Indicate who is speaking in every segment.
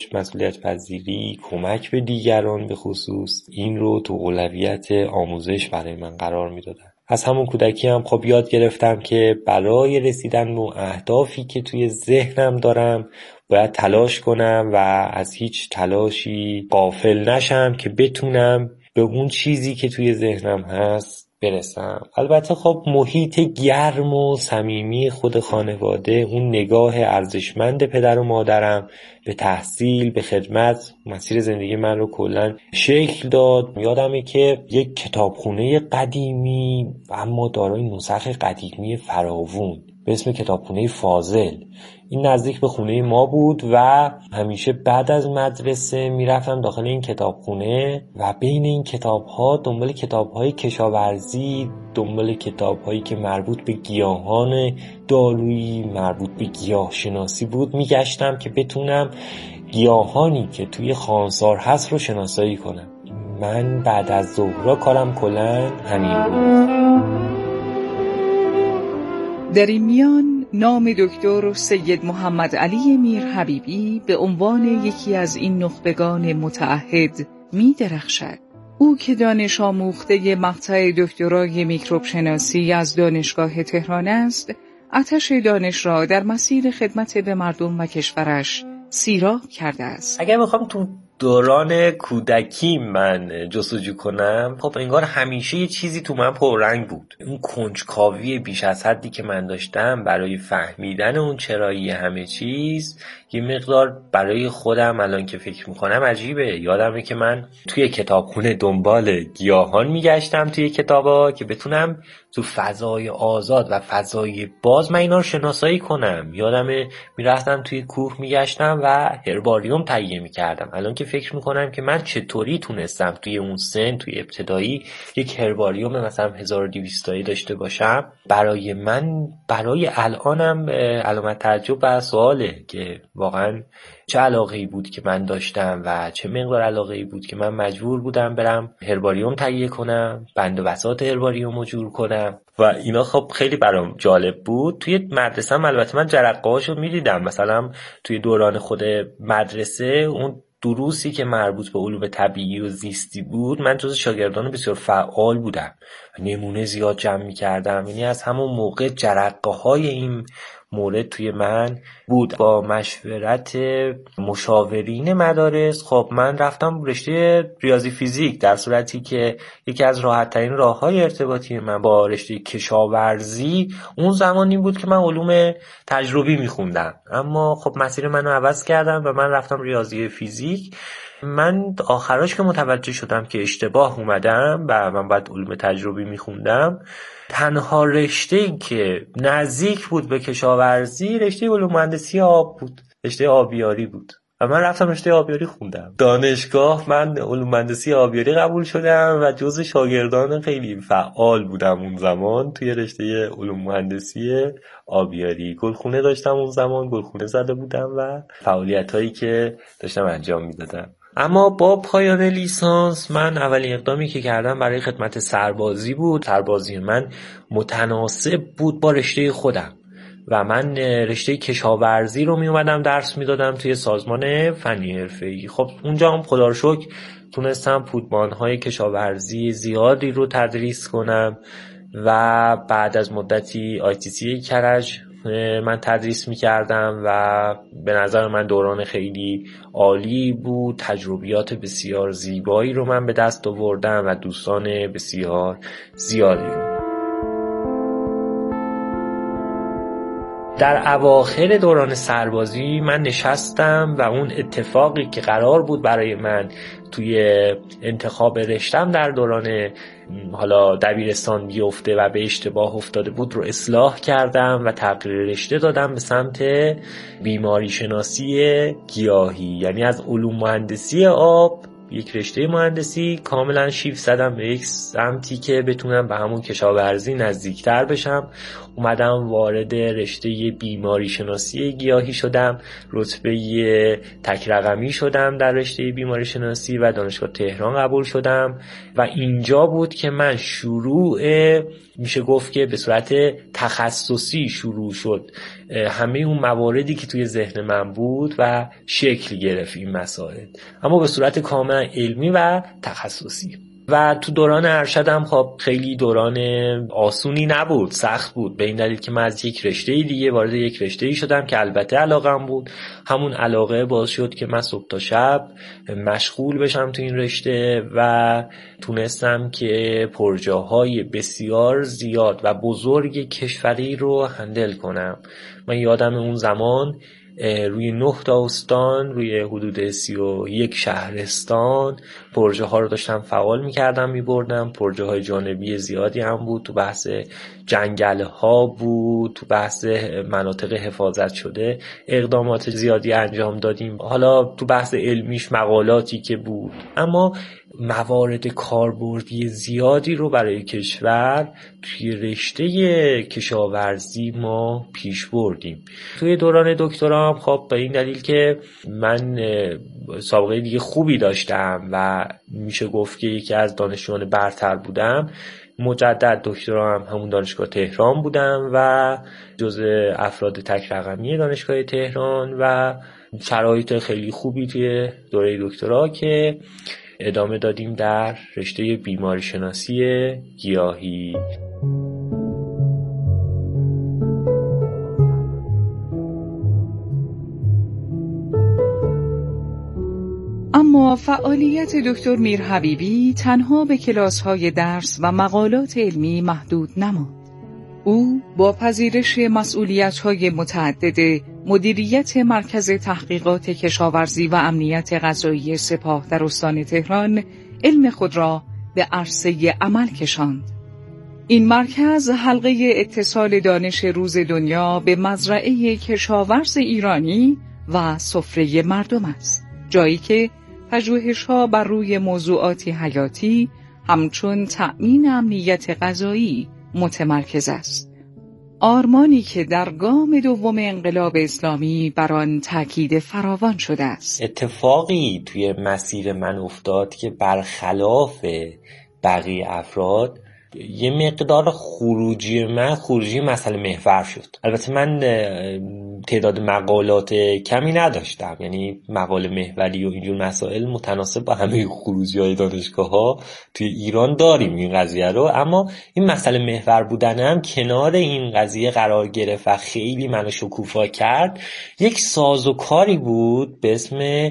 Speaker 1: مسئولیت پذیری، کمک به دیگران به خصوص، این رو تو اولویت آموزش برای من قرار میدادن. از همون کودکی هم خب یاد گرفتم که برای رسیدن به اهدافی که توی ذهنم دارم باید تلاش کنم و از هیچ تلاشی غافل نشم که بتونم به اون چیزی که توی ذهنم هست برسم. البته خب محیط گرم و صمیمی خود خانواده، اون نگاه ارزشمند پدر و مادرم به تحصیل، به خدمت، مسیر زندگی من رو کلاً شکل داد. یادمه که یک کتابخونه قدیمی اما دارای نسخ قدیمی فراوون به اسم کتابخونه فاضل، این نزدیک به خونه ما بود و همیشه بعد از مدرسه میرفتم داخل این کتابخونه و بین این کتاب‌ها دنبال کتاب‌های کشاورزی، دنبال کتاب‌هایی که مربوط به گیاهان دارویی، مربوط به گیاه شناسی بود میگشتم که بتونم گیاهانی که توی خانسار هست رو شناسایی کنم. من بعد از ظهرها کارم کلاً همین بود.
Speaker 2: در این میان نام دکتر سید محمد علی میرحبیبی به عنوان یکی از این نخبگان متعهد می درخشد. او که دانش آموخته مقطع دکترای میکروب شناسی از دانشگاه تهران است، آتش دانش را در مسیر خدمت به مردم و کشورش سیراب کرده است.
Speaker 1: اگر بخوام تو دوران کودکی من جستجو کنم، خب انگار همیشه یه چیزی تو من پررنگ بود. اون کنجکاوی بیش از حدی که من داشتم برای فهمیدن اون چرایی همه چیز، یه مقدار برای خودم الان که فکر میکنم عجیبه. یادمه که من توی کتابخونه دنبال گیاهان میگشتم توی کتابا که بتونم تو فضای آزاد و فضای باز من اینا رو شناسایی کنم. یادمه میرفتم توی کوه میگشتم و هرباریوم تهیه میکردم. الان که فکر میکنم که من چطوری تونستم توی اون سن، توی ابتدایی، یک هرباریوم مثلا 1200 تایی داشته باشم. برای من، برای الانم علامت تعجب و سواله که واقعا چه علاقه‌ای بود که من داشتم و چه مقدار علاقه‌ای بود که من مجبور بودم برم هرباریوم تهیه کنم، بند و بساط هرباریوم رو جور کنم و اینا. خب خیلی برام جالب بود. توی مدرسه البته من جرقه‌هاشو می‌دیدم. مثلا توی دوران خود مدرسه اون دروسی که مربوط به علوم طبیعی و زیستی بود، من جز شاگردان بسیار فعال بودم، نمونه زیاد جمع می‌کردم. یعنی از همون موقع جرقه‌های این مورد توی من بود. با مشورت مشاورین مدارس خب من رفتم رشته ریاضی فیزیک، در صورتی که یکی از راحت ترین راه‌های ارتباطی من با رشته کشاورزی اون زمانی بود که من علوم تجربی می‌خوندم. اما خب مسیر منو عوض کردم و من رفتم ریاضی فیزیک. من آخراش که متوجه شدم که اشتباه اومدم و من باید علوم تجربی میخوندم، تنها رشته‌ای که نزدیک بود به کشاورزی رشته علوم مهندسی آب بود، رشته آبیاری بود و من رفتم رشته آبیاری خوندم. دانشگاه من علوم مهندسی آبیاری قبول شدم و جز شاگردان خیلی فعال بودم اون زمان توی رشته علوم مهندسی آبیاری. گلخونه داشتم اون زمان، گلخونه زده بودم و فعالیتایی که داشتم انجام میدادم. اما با پایان لیسانس من اولین اقدامی که کردم برای خدمت سربازی بود. سربازی من متناسب بود با رشته خودم و من رشته کشاورزی رو می اومدم درس میدادم توی سازمان فنی حرفه‌ای. خب اونجا هم خدا رو شکر تونستم پودمان‌های کشاورزی زیادی رو تدریس کنم و بعد از مدتی ITC کرج من تدریس میکردم و به نظر من دوران خیلی عالی بود. تجربیات بسیار زیبایی رو من به دست آوردم و دوستان بسیار زیادی رو. در اواخر دوران سربازی من نشستم و اون اتفاقی که قرار بود برای من توی انتخاب رشتم در دوران حالا دبیرستان بیفته و به اشتباه افتاده بود رو اصلاح کردم و تغییر رشته دادم به سمت بیماری شناسی گیاهی. یعنی از علوم مهندسی آب، یک رشته مهندسی، کاملا شیفت زدم به یک سمتی که بتونم به همون کشاورزی نزدیکتر بشم. اومدم وارد رشته بیماری شناسی گیاهی شدم، رتبه تک رقمی شدم در رشته بیماری شناسی و دانشگاه تهران قبول شدم و اینجا بود که من شروع، میشه گفت که به صورت تخصصی شروع شد همه اون مواردی که توی ذهن من بود و شکل گرفت این مسائل، اما به صورت کاملا علمی و تخصصی. و تو دوران ارشدم خب خیلی دوران آسونی نبود، سخت بود، به این دلیل که من از یک رشته دیگه وارد یک رشته شدم که البته علاقم بود. همون علاقه باعث شد که من صبح تا شب مشغول بشم تو این رشته و تونستم که پروژه‌های بسیار زیاد و بزرگ کشوری رو هندل کنم. من یادم اون زمان روی 9 تا استان، روی حدود 31 شهرستان پروژه ها رو داشتم فعال میکردم میبردم. پروژه های جانبی زیادی هم بود، تو بحث جنگل ها بود، تو بحث مناطق حفاظت شده اقدامات زیادی انجام دادیم. حالا تو بحث علمیش مقالاتی که بود، اما موارد کاربردی زیادی رو برای کشور توی رشته کشاورزی ما پیش بردیم. توی دوران دکترام خب به این دلیل که من سابقه دیگه خوبی داشتم و میشه گفت که یکی از دانشجویان برتر بودم، مجدد دکترام همون دانشگاه تهران بودم و جزء افراد تک رقمی دانشگاه تهران و شرایط خیلی خوبی توی دوره دکترا که ادامه دادیم در رشته بیماری شناسی گیاهی.
Speaker 2: اما فعالیت دکتر میرحبیبی تنها به کلاس‌های درس و مقالات علمی محدود نماند. او با پذیرش مسئولیت‌های متعدد مدیریت مرکز تحقیقات کشاورزی و امنیت غذایی سپاه در استان تهران علم خود را به عرصه عمل کشاند. این مرکز حلقه اتصال دانش روز دنیا به مزرعه کشاورز ایرانی و سفره مردم است، جایی که پژوهش‌ها بر روی موضوعاتی حیاتی همچون تأمین امنیت غذایی متمرکز است. آرمانی که در گام دوم انقلاب اسلامی بر آن تاکید فراوان شده است.
Speaker 1: اتفاقی توی مسیر من افتاد که برخلاف بقیه افراد یه مقدار خروجی مسئله محور شد. البته من تعداد مقالات کمی نداشتم، یعنی مقاله محوری و اینجور مسائل متناسب با همه خروجی‌های دانشگاه‌ها توی ایران داریم این قضیه رو، اما این مسئله محور بودنم کنار این قضیه قرار گرفت و خیلی منو شکوفا کرد. یک سازوکاری بود به اسم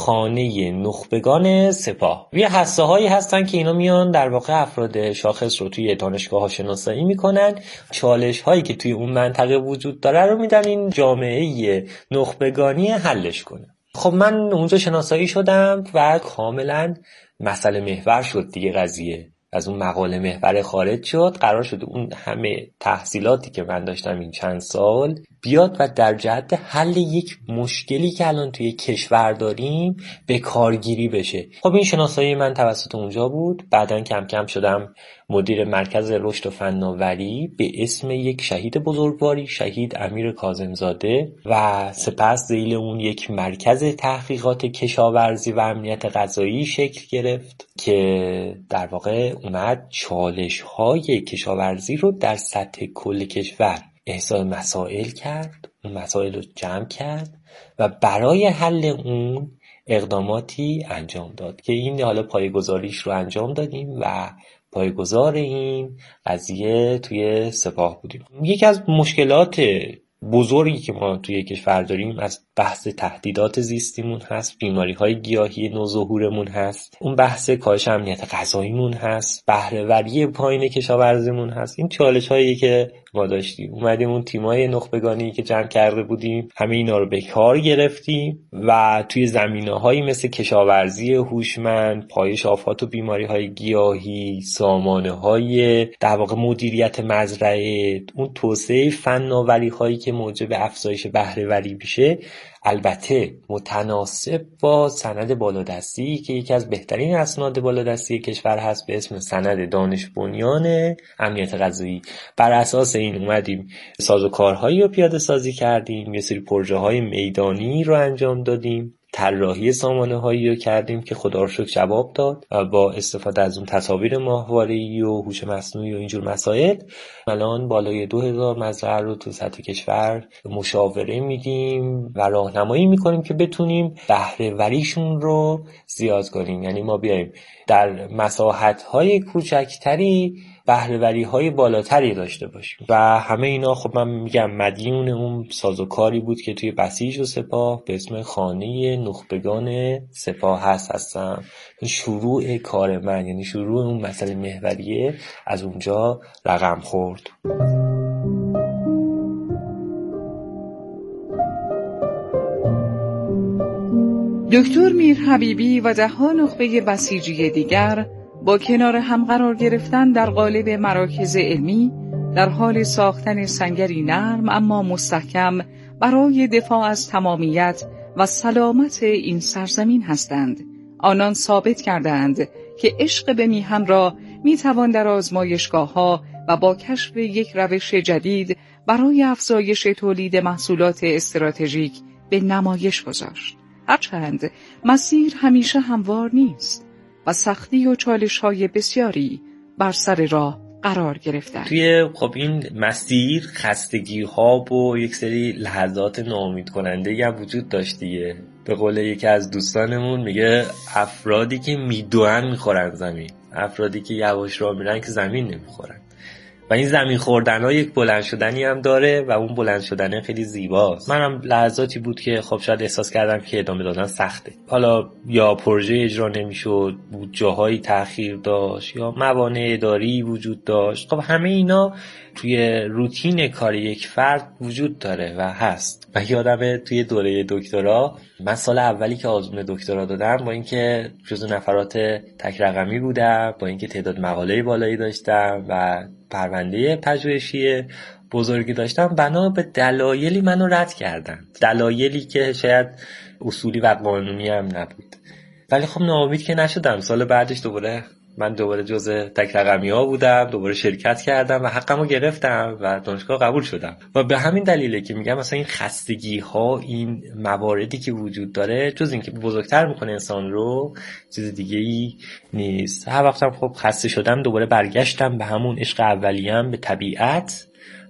Speaker 1: خانه نخبگان سپاه. یه هسته هایی هستن که اینا میان در واقع افراد شاخص رو توی دانشگاه ها شناسایی میکنن، چالش هایی که توی اون منطقه وجود داره رو میدن این جامعه نخبگانی حلش کنه. خب من اونجا شناسایی شدم و کاملا مسئله محور شد دیگه قضیه. از اون مقاله محور خارج شد، قرار شد اون همه تحصیلاتی که من داشتم این چند سال بیاد و در جهت حل یک مشکلی که الان توی کشور داریم به کارگیری بشه. خب این شناسایی من توسط اونجا بود. بعدن کم کم شدم مدیر مرکز رشد و فناوری به اسم یک شهید بزرگواری، شهید امیر کاظم‌زاده، و سپس ذیل اون یک مرکز تحقیقات کشاورزی و امنیت غذایی شکل گرفت که در واقع اومد چالش‌های کشاورزی رو در سطح کل کشور احصای مسائل کرد، اون مسائل رو جمع کرد و برای حل اون اقداماتی انجام داد که این حالا پایه‌گذاریش رو انجام دادیم و پایه‌گذار این قضیه توی سپاه بودیم. یکی از مشکلات بزرگی که ما توی کشور داریم از بحث تهدیدات زیستیمون هست، بیماری‌های گیاهی نوظهورمون هست، اون بحث کاهش امنیت غذاییمون هست، بهره‌وری پایین کشاورزیمون هست. این چالش‌هایی که ما داشتیم، اومدیم اون تیمای نخبگانی که جمع کرده بودیم همه اینا رو به کار گرفتیم و توی زمینه‌هایی مثل کشاورزی هوشمند، پایش آفات و بیماری‌های گیاهی، سامانه‌های در واقع مدیریت مزرعه، اون توسعه فناوری‌هایی که موجب افزایش بهره‌وری میشه، البته متناسب با سند بالادستی که یکی از بهترین اسناد بالادستی کشور هست به اسم سند دانش بنیان امنیت غذایی. بر اساس این اومدیم سازوکارهایی رو پیاده سازی کردیم، یه سری پروژه‌های میدانی رو انجام دادیم طراحی سامانه‌هایی رو کردیم که خدا رو شکر جواب داد و با استفاده از اون تصاویر ماهواره‌ای و هوش مصنوعی و اینجور مسائل الان بالای 2000 مزرعه رو تو سطح کشور مشاوره میدیم و راهنمایی میکنیم که بتونیم بهره وریشون رو زیاد کنیم. یعنی ما بیایم در مساحت‌های کوچکتری بهره‌وری‌های بالاتری داشته باشیم و همه اینا خب من میگم مدیون اون سازوکاری بود که توی بسیج و سپاه به اسم خانه نخبگان سپاه هستم. شروع کار من، یعنی شروع اون مسئله محوریه از اونجا رقم خورد.
Speaker 2: دکتر میرحبیبی و 10 نخبه بسیجی دیگر با کنار هم قرار گرفتن در قالب مراکز علمی در حال ساختن سنگری نرم اما مستحکم برای دفاع از تمامیت و سلامت این سرزمین هستند. آنان ثابت کردند که عشق به میهن را میتوان در آزمایشگاه‌ها و با کشف یک روش جدید برای افزایش تولید محصولات استراتژیک به نمایش گذاشت. هرچند مسیر همیشه هموار نیست و سختی و چالش‌های بسیاری بر سر راه قرار گرفتند.
Speaker 1: توی خب این مسیر خستگی‌ها و یک سری لحظات ناامید کننده هم وجود داشت دیگه. به قول یکی از دوستانمون میگه افرادی که میدوئن میخورن زمین، افرادی که یواش راه میرن که زمین نمیخورن. و این زمین خوردن ها یک بلند شدنی هم داره و اون بلند شدنه خیلی زیباست. منم لحظاتی بود که خب شاید احساس کردم که ادامه دادن سخته. حالا یا پروژه اجرا نمیشد، جاهایی تأخیر داشت یا موانع اداری وجود داشت. خب همه اینا توی روتین کار یک فرد وجود داره و هست. و یادمه توی دوره دکترا، من سال اولی که آزمون دکترا دادم، با اینکه جزو نفرات تک رقمی بودم، با اینکه تعداد مقاله بالایی داشتم و پرونده پژوهشی بزرگی داشتم، بنا به دلایلی منو رد کردن. دلایلی که شاید اصولی و قانونی هم نبود. ولی خب ناامید که نشدم. سال بعدش من دوباره جزء تک رقمی ها بودم، دوباره شرکت کردم و حقمو گرفتم و دانشگاه قبول شدم. و به همین دلیله که میگم مثلا این خستگی ها، این مواردی که وجود داره، جز این که بزرگتر میکنه انسان رو، چیز دیگه ای نیست. هر وقتم خب خسته شدم دوباره برگشتم به همون عشق اولیم، به طبیعت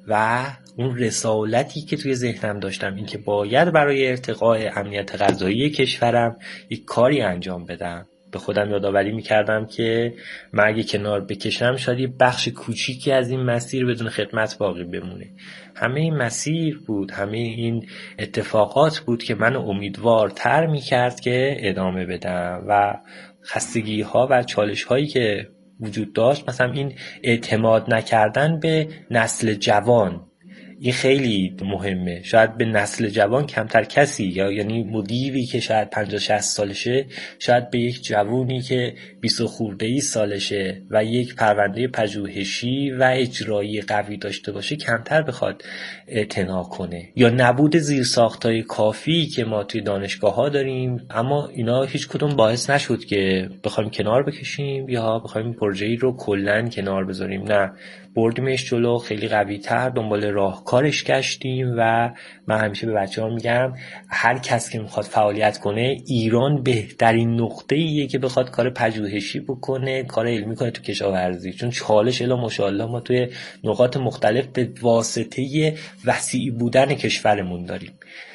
Speaker 1: و اون رسالتی که توی ذهنم داشتم، این که باید برای ارتقاء امنیت غذایی کشورم یک کاری انجام بدم. به خودم یادآوری میکردم که من اگه کنار بکشم شاید یه بخش کوچیکی از این مسیر بدون خدمت باقی بمونه. همه این مسیر بود، همه این اتفاقات بود که منو امیدوارتر میکرد که ادامه بدم. و خستگی ها و چالش هایی که وجود داشت، مثلا این اعتماد نکردن به نسل جوان، این خیلی مهمه. شاید به نسل جوان کمتر کسی، یعنی مدیری که شاید 50-60 سالشه، شاید به یک جوانی که 20 خورده‌ای سالشه و یک پرونده پژوهشی و اجرایی قوی داشته باشه کمتر بخواد اعتنا کنه. یا نبود زیرساخت‌های کافی که ما توی دانشگاه‌ها داریم، اما اینا هیچ کدوم باعث نشد که بخوایم کنار بکشیم یا بخوایم پروژه‌ای رو کلاً کنار بذاریم. نه، بردیمش جلو، خیلی قوی تر دنبال راهکارش گشتیم. و من همیشه به بچه‌ها میگم هر کس که میخواد فعالیت کنه، ایران بهترین نقطه‌ایه که بخواد کار پژوهشی بکنه، کار علمی کنه تو کشاورزی. چون چالش الا ماشاءالله ما توی نقاط مختلف به واسطه وسیع بودن کشورمون داریم.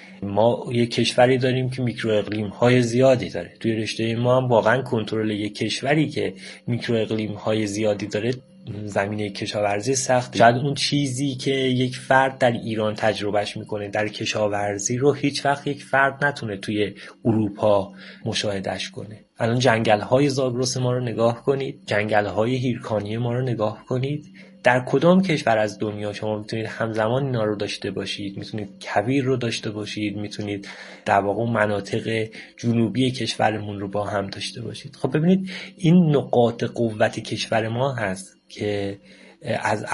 Speaker 1: ما یک کشوری داریم که میکرو اقلیم های زیادی داره. توی رشته ما هم واقعا کنترل یک کشوری که میکرو اقلیم های زیادی داره زمینه کشاورزی سخته. شاید اون چیزی که یک فرد در ایران تجربهش میکنه در کشاورزی رو هیچ وقت یک فرد نتونه توی اروپا مشاهدهش کنه. الان جنگل‌های زاگرس ما رو نگاه کنید، جنگل‌های هیرکانی ما رو نگاه کنید. در کدام کشور از دنیا شما میتونید همزمان اینا رو داشته باشید؟ میتونید کویر رو داشته باشید، میتونید در واقع مناطق جنوبی کشورمون رو با هم داشته باشید. خب ببینید این نقاط قوت کشور ما هست که از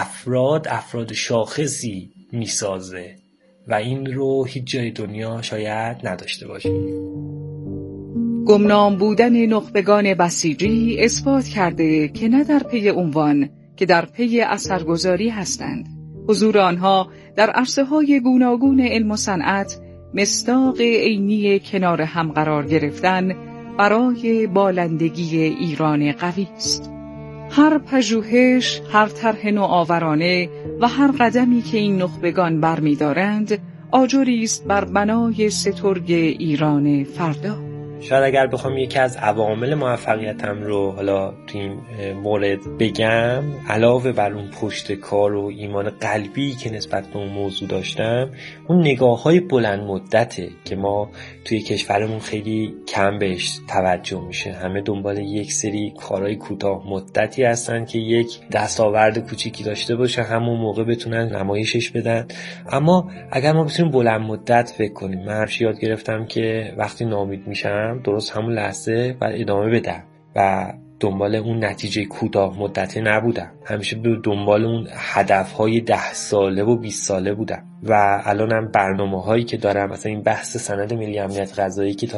Speaker 1: افراد شاخصی میسازه و این رو هیچ جای دنیا شاید نداشته باشید.
Speaker 2: گمنام بودن نخبگان بسیجی اثبات کرده که نه در پی عنوان که در پی اثرگذاری هستند. حضور آنها در عرصه‌های گوناگون علم و صنعت مصداق عینی کنار هم قرار گرفتن برای بالندگی ایران قوی است. هر پژوهش، هر طرح نوآورانه و هر قدمی که این نخبگان برمی‌دارند، آجری است بر بنای سترگ ایران فردا.
Speaker 1: شاید اگر بخوام یکی از عوامل موفقیتم رو حالا تو این مورد بگم، علاوه بر اون پشت کار و ایمان قلبی که نسبت به اون موضوع داشتم، اون نگاه‌های بلند مدته که ما توی کشورمون خیلی کم بهش توجه میشه. همه دنبال یک سری کارهای کوتاه مدتی هستن که یک دستاورد کوچیکی داشته باشه، همون موقع بتونن نمایشش بدن. اما اگر ما بتونیم بلند مدت فکر کنیم، من هرچی یاد گرفتم که وقتی ناامید میشم درست همون لحظه باید ادامه بدم و دنبال اون نتیجه کوتاه مدته نبودم. همیشه به دنبال اون هدفهای 10 ساله و 20 ساله بودم و الانم برنامه‌هایی که دارم، مثلا این بحث سند ملی امنیت غذایی که تا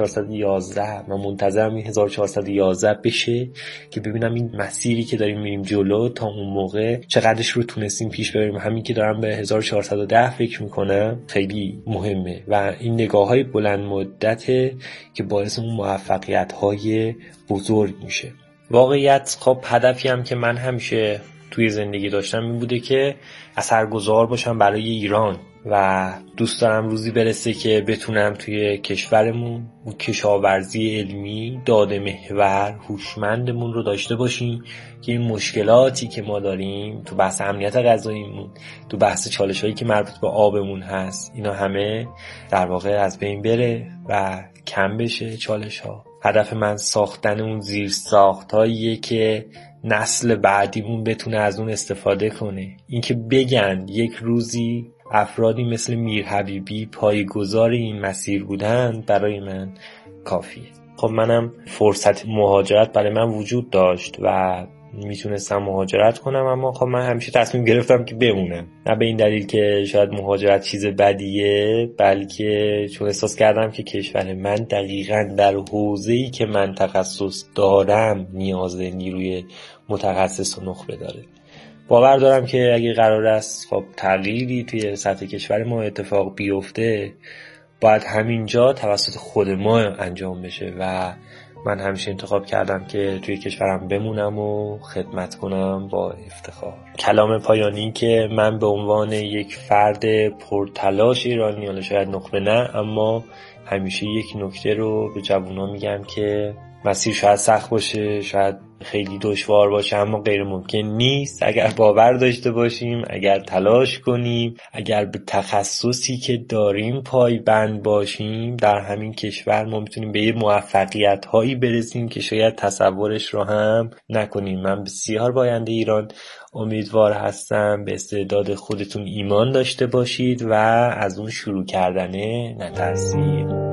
Speaker 1: 1411 من منتظرم این 1411 بشه که ببینم این مسیری که داریم میریم جلو تا اون موقع چقدرش رو تونستیم پیش ببریم. همین که دارم به 1410 فکر میکنم خیلی مهمه و این نگاه‌های بلند مدته که باعث اون موفقیت‌های بزرگ میشه. واقعیت خب هدفی هم که من همیشه توی زندگی داشتم این بوده که اثرگذار باشم برای ایران و دوست دارم روزی برسه که بتونم توی کشورمون اون کشاورزی علمی داده محور هوشمندمون رو داشته باشیم که این مشکلاتی که ما داریم تو بحث امنیت غذاییمون، تو بحث چالش‌هایی که مربوط به آبمون هست، اینا همه در واقع از بین بره و کم بشه چالش‌ها. هدف من ساختن اون زیرساخت‌هاییه که نسل بعدیمون بتونه از اون استفاده کنه. اینکه بگن یک روزی افرادی مثل میر حبیبی پایه‌گذار این مسیر بودن برای من کافیه. خب منم فرصت مهاجرت برای من وجود داشت و میتونستم مهاجرت کنم، اما خب من همیشه تصمیم گرفتم که بمونم. نه به این دلیل که شاید مهاجرت چیز بدیه، بلکه چون احساس کردم که کشور من دقیقاً در حوزه‌ای که من تخصص دارم نیاز نیروی متخصص و نخبه داره. باور دارم که اگه قرار است خب تغییری توی سطح کشور ما اتفاق بیفته، باید همینجا توسط خود ما انجام بشه و من همیشه انتخاب کردم که توی کشورم بمونم و خدمت کنم با افتخار. کلام پایانی که من به عنوان یک فرد پرتلاش ایرانی، حالا شاید نخبه نه، اما همیشه یک نکته رو به جوونا میگم که مسیر شاید سخت باشه، شاید خیلی دشوار باشه، اما غیر ممکن نیست اگر باور داشته باشیم، اگر تلاش کنیم، اگر به تخصصی که داریم پایبند باشیم. در همین کشور ما میتونیم به یه موفقیت هایی برسیم که شاید تصورش رو هم نکنیم. من بسیار با آینده ایران امیدوار هستم. به استعداد خودتون ایمان داشته باشید و از اون شروع کردنه نترسید.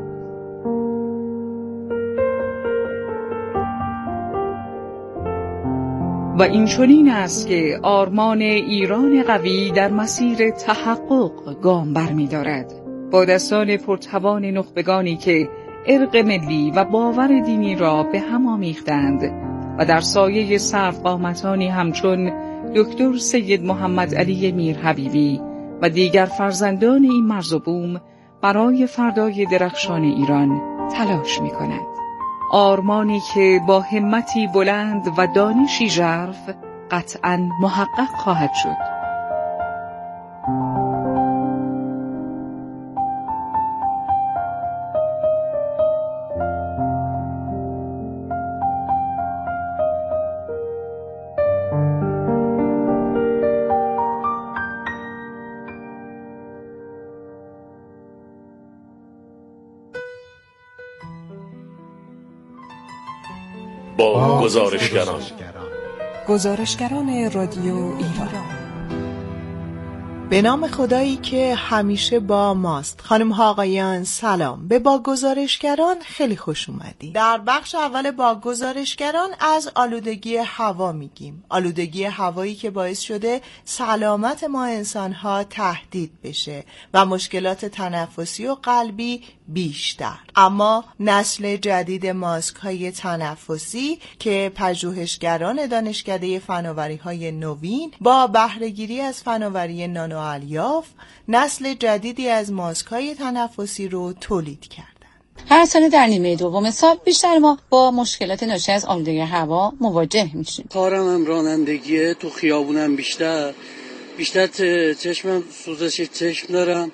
Speaker 2: و این چنین است که آرمان ایران قوی در مسیر تحقق گام برمی‌دارد. با دستان پرتوان نخبگانی که ارق ملی و باور دینی را به هم آمیختند و در سایه سروقامتانی همچون دکتر سید محمد علی میر حبیبی و دیگر فرزندان این مرز و بوم برای فردای درخشان ایران تلاش می‌کند. آرمانی که با همتی بلند و دانشی ژرف قطعاً محقق خواهد شد.
Speaker 3: با
Speaker 4: گزارشگران رادیو ایران.
Speaker 5: به نام خدایی که همیشه با ماست. خانم ها آقایان سلام. به با گزارشگران خیلی خوش اومدید. در بخش اول با گزارشگران از آلودگی هوا میگیم. آلودگی هوایی که باعث شده سلامت ما انسان‌ها تهدید بشه و مشکلات تنفسی و قلبی بیشتر. اما نسل جدید ماسک‌های تنفسی که پژوهشگران دانشکده فناوری‌های نوین با بهره‌گیری از فناوری نانو نانوالیاف نسل جدیدی از ماسک‌های تنفسی رو تولید کردند.
Speaker 6: هر سال در نیمه دوم سال بیشتر ما با مشکلات ناشی از آلودگی هوا مواجه میشیم.
Speaker 7: کارم هم رانندگیه، تو خیابونم بیشتر چشمم سوزش چشم دارم،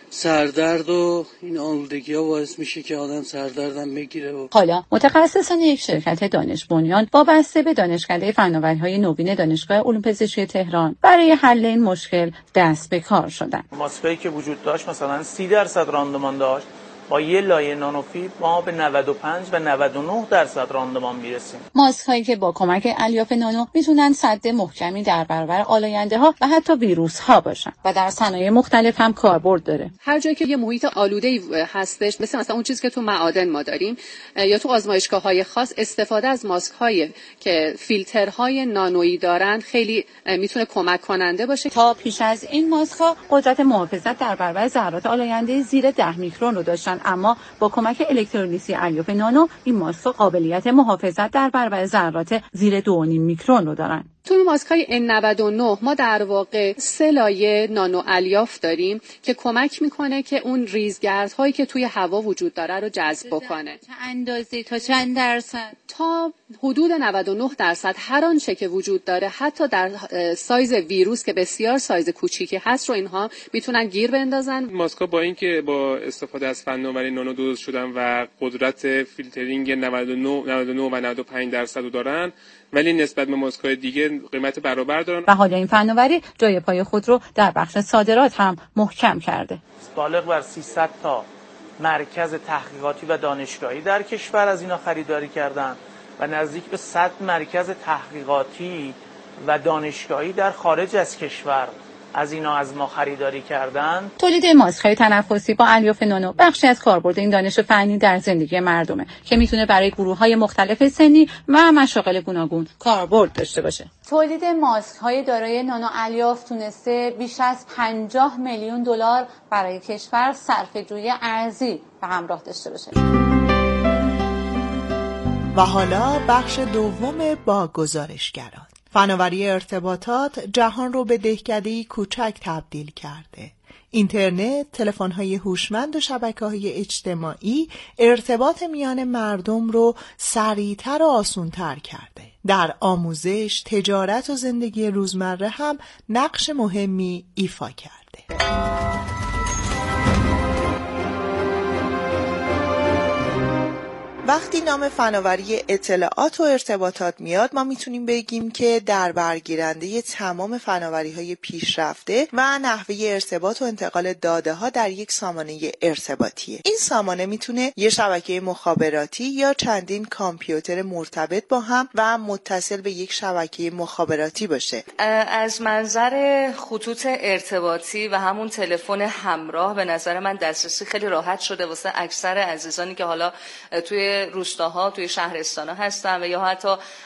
Speaker 7: سردرد و این آلودگی ها باعث میشه که آدم سردردم بگیره.
Speaker 6: حالا متخصصان یک شرکت دانش بنیان وابسته به دانشکده فناوری‌های نوین دانشگاه علوم پزشکی تهران برای حل این مشکل دست به کار شدند.
Speaker 8: ماسکایی که وجود داشت مثلا 30% راندمان داشت، با یه لایه نانوفیبر ما به 95 و 99% راندمان میرسیم.
Speaker 6: ماسک هایی که با کمک الیاف نانو میتونن سد محکمی در برابر آلاینده ها و حتی ویروس ها باشن و در صنایع مختلف هم کاربرد داره.
Speaker 9: هر جایی که یه محیط آلوده هستش، مثلا اون چیزی که تو معادن ما داریم یا تو آزمایشگاه‌های خاص، استفاده از ماسک هایی که فیلترهای نانویی دارن خیلی میتونه کمک کننده باشه.
Speaker 6: تا پیش از این ماسک ها قدرت محافظت در برابر ذرات آلاینده زیر 10 میکرون رو داشتن، اما با کمک الکترولیسی الیاف نانو این ماسک قابلیت محافظت در برابر ذرات زیر 2.5 میکرون رو دارن.
Speaker 9: توی ماسک‌های N99 ما در واقع 3 لایه نانو الیاف داریم که کمک میکنه که اون ریزگردهایی که توی هوا وجود داره رو جذب بکنه.
Speaker 6: چه اندازه تا چند درصد؟
Speaker 9: تا حدود 99% هر آنچه که وجود داره، حتی در سایز ویروس که بسیار سایز کوچیکی هست رو اینها میتونن گیر بندازن.
Speaker 10: ماسک‌ها با اینکه با استفاده از فناوری نانو درست شدن و قدرت فیلترینگ 99 و 95% رو دارن، ولی نسبت به ماسک‌های دیگه قیمت برابر دارن.
Speaker 6: و حالا این فناوری جای پای خود رو در بخش صادرات هم محکم کرده.
Speaker 8: بالغ بر 300 تا مرکز تحقیقاتی و دانشگاهی در کشور از اینا خریداری کردن و نزدیک به 100 مرکز تحقیقاتی و دانشگاهی در خارج از کشور از اینا از ما خریداری کردن.
Speaker 6: تولید ماسک‌های تنفسی با الیاف نانو بخشی از کاربرد این دانش فنی در زندگی مردمه که میتونه برای گروه‌های مختلف سنی و مشاغل گوناگون کاربرد داشته باشه. تولید ماسک‌های دارای نانو الیاف تونسته بیش از 50 میلیون دلار برای کشور صرفه‌جویی ارزی به همراه داشته باشه.
Speaker 5: و حالا بخش دوم با گزارشگران. فناوری ارتباطات جهان رو به دهکده‌ای کوچک تبدیل کرده. اینترنت، تلفن‌های هوشمند و شبکه‌های اجتماعی ارتباط میان مردم رو سریعتر و آسان‌تر کرده. در آموزش، تجارت و زندگی روزمره هم نقش مهمی ایفا کرده. وقتی نام فناوری اطلاعات و ارتباطات میاد، ما میتونیم بگیم که در برگیرنده تمام فناوری‌های پیشرفته و نحوه ارتباط و انتقال داده‌ها در یک سامانه ارتباطیه. این سامانه میتونه یه شبکه مخابراتی یا چندین کامپیوتر مرتبط با هم و متصل به یک شبکه مخابراتی باشه.
Speaker 11: از منظر خطوط ارتباطی و همون تلفن همراه به نظر من دسترسی خیلی راحت شده واسه اکثر عزیزانی که حالا توی روستاها، توی شهرستان‌ها هستن و یا حتی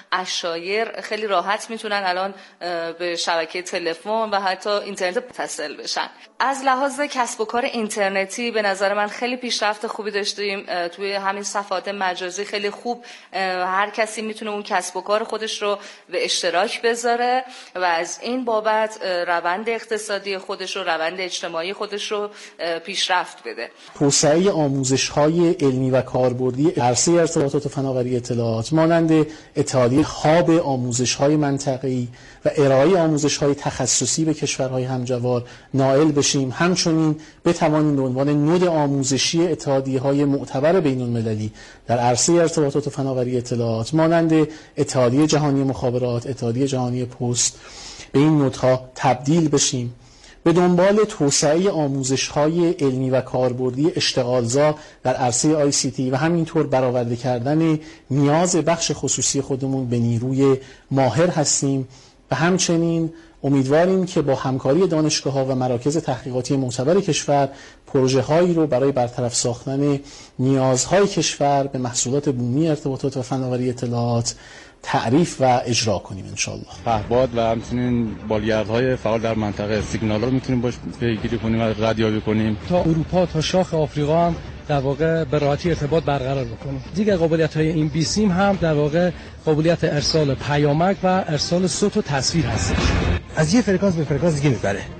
Speaker 11: عشایر خیلی راحت میتونن الان به شبکه تلفن و حتی اینترنت متصل بشن. از لحاظ کسب و کار اینترنتی به نظر من خیلی پیشرفت خوبی داشتیم. توی همین صفحات مجازی خیلی خوب هر کسی میتونه اون کسب و کار خودش رو به اشتراک بذاره و از این بابت روند اقتصادی خودش رو، روند اجتماعی خودش رو پیشرفت بده.
Speaker 12: توسعه آموزش‌های علمی و کاربردی عرصه ارتباطات و فناوری اطلاعات مانند اتحادیه هاب آموزش‌های منطقه‌ای و ارائه آموزش‌های تخصصی به کشورهای همجوار نائل بشیم. همچنین بتوانیم به عنوان نود آموزشی اتحادیه‌های معتبر بین‌المللی در عرصه ارتباطات و فناوری اطلاعات مانند اتحادیه جهانی مخابرات، اتحادیه جهانی پست به این نودها تبدیل بشیم. به دنبال توسعه آموزش‌های علمی و کاربردی اشتغالزا در عرصه ICT و همینطور برآورده کردن نیاز بخش خصوصی خودمون به نیروی ماهر هستیم و همچنین امیدواریم که با همکاری دانشگاه‌ها و مراکز تحقیقاتی معتبر کشور پروژه‌هایی رو برای برطرف ساختن نیازهای کشور به محصولات بومی ارتباطات و فناوری اطلاعات تعریف و اجرا کنیم انشالله.
Speaker 13: پهباد و همچنین بالگردهای فعال در منطقه سیگنال رو میتونیم باش پیگیری کنیم و ردیابی کنیم.
Speaker 14: تا اروپا تا شاخ آفریقا هم در واقع به راحتی ارتباط برقرار بکنیم. دیگر قابلیت‌های این بیسیم هم در واقع قابلیت ارسال پیامک و ارسال صوت و تصویر هستش.
Speaker 15: از یه فرکانس به فرکانس دیگه میبره.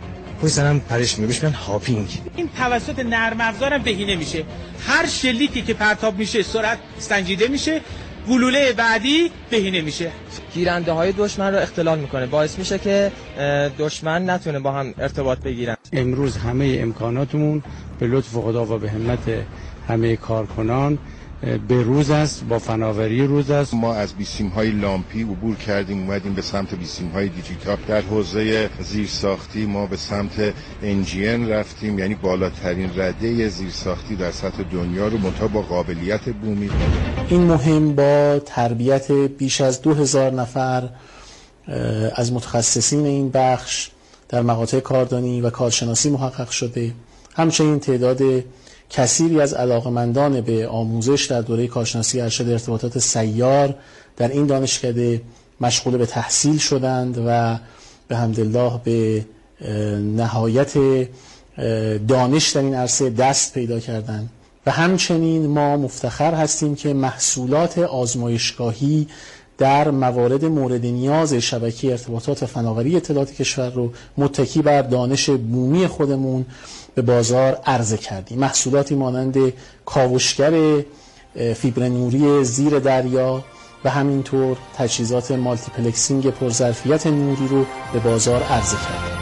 Speaker 15: پوستم پریش میشه، میگن هاپینگ.
Speaker 8: این توسط نرم افزارم بهینه میشه. هر شلیکی که پرتاب میشه سرعت سنجیده میشه، گلوله بعدی بهینه میشه.
Speaker 16: گیرنده های دشمن رو اختلال میکنه، باعث میشه که دشمن نتونه با هم ارتباط بگیرن.
Speaker 17: امروز همه امکاناتمون به لطف خدا و به همت همه کارکنان به روز است، با فناوری روز است.
Speaker 18: ما از بیسیم‌های لامپی عبور کردیم، اومدیم به سمت بیسیم‌های دیجیتال. در حوزه زیرساختی ما به سمت انجین رفتیم، یعنی بالاترین رده زیرساختی در سطح دنیا رو منتها با قابلیت بومی.
Speaker 12: این مهم با تربیت بیش از 2000 نفر از متخصصین این بخش در مقاطع کاردانی و کارشناسی محقق شده. همچنین تعداد کثیری از علاقمندان به آموزش در دوره کارشناسی ارشد ارتباطات سیار در این دانشکده مشغول به تحصیل شدند و به حمدالله به نهایت دانش در این عرصه دست پیدا کردند. و همچنین ما مفتخر هستیم که محصولات آزمایشگاهی در موارد مورد نیاز شبکه ارتباطات و فناوری اطلاعات کشور رو متکی بر دانش بومی خودمون به بازار عرضه کردیم. محصولاتی مانند کاوشگر فیبر نوری زیر دریا و همینطور تجهیزات مالتی پلکسینگ پرظرفیت نوری رو به بازار عرضه کردیم.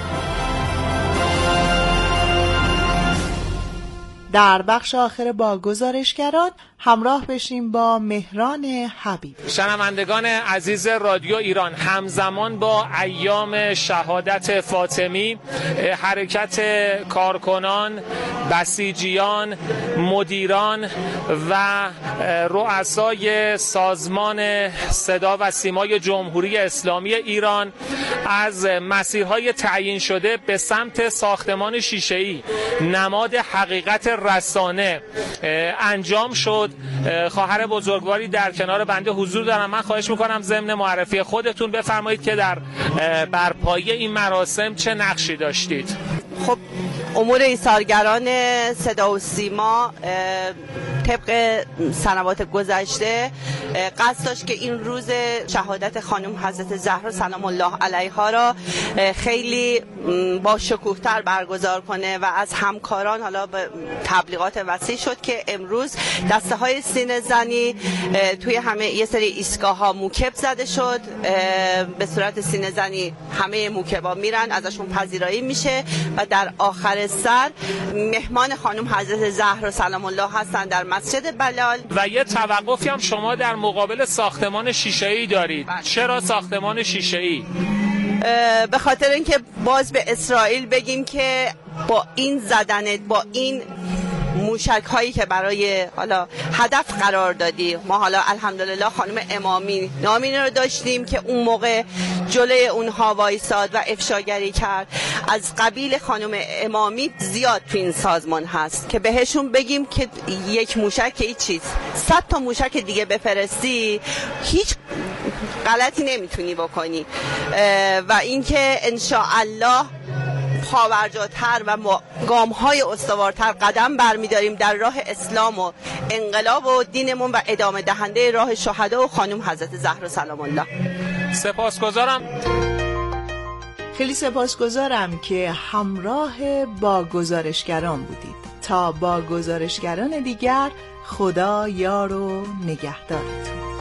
Speaker 5: در بخش آخر با گزارشگران همراه بشیم با مهران حبیب.
Speaker 8: شنوندگان عزیز رادیو ایران، همزمان با ایام شهادت فاطمی، حرکت کارکنان، بسیجیان، مدیران و رؤسای سازمان صدا و سیمای جمهوری اسلامی ایران از مسیرهای تعیین شده به سمت ساختمان شیشه‌ای، نماد حقیقت رسانه انجام شد. خواهر بزرگواری در کنار بنده حضور دارم. من خواهش میکنم ضمن معرفی خودتون بفرمایید که در برپایی این مراسم چه نقشی داشتید.
Speaker 19: خب امور ایثارگران صدا و سیما طبق سنوات گذشته قصد داشت که این روز شهادت خانم حضرت زهرا سلام الله علیها را خیلی با شکوه‌تر برگزار کنه و از همکاران حالا به تبلیغات وسیع شد که امروز دسته های سینه زنی توی همه یه سری ایستگاه‌ها موکب زده شد. به صورت سینه زنی همه موکبا میرن، ازشون پذیرایی میشه و در آخر سر مهمان خانم حضرت زهرا سلام الله هستن در مسجد بلال.
Speaker 8: و یه توقفی هم شما در مقابل ساختمان شیشه‌ای دارید. چرا ساختمان شیشه‌ای؟
Speaker 19: به خاطر اینکه باز به اسرائیل بگیم که با این زدنت، با این موشک هایی که برای حالا هدف قرار دادی، ما حالا الحمدلله خانم امامی نامینه رو داشتیم که اون موقع جلوی اونها وایساد و افشاگری کرد. از قبیل خانم امامی زیاد تو این سازمان هست که بهشون بگیم که یک موشک هیچ چیز، 100 تا موشک دیگه بفرستی هیچ غلطی نمیتونی بکنی و اینکه انشاءالله پاورجاتر و گام‌های استوارتر قدم برمی‌داریم در راه اسلام و انقلاب و دینمون و ادامه دهنده راه شهدا و خانم حضرت زهرا سلام الله.
Speaker 8: سپاسگزارم.
Speaker 5: خیلی سپاسگزارم که همراه با گزارشگران بودید. تا با گزارشگران دیگر، خدا یار و نگهدارتون.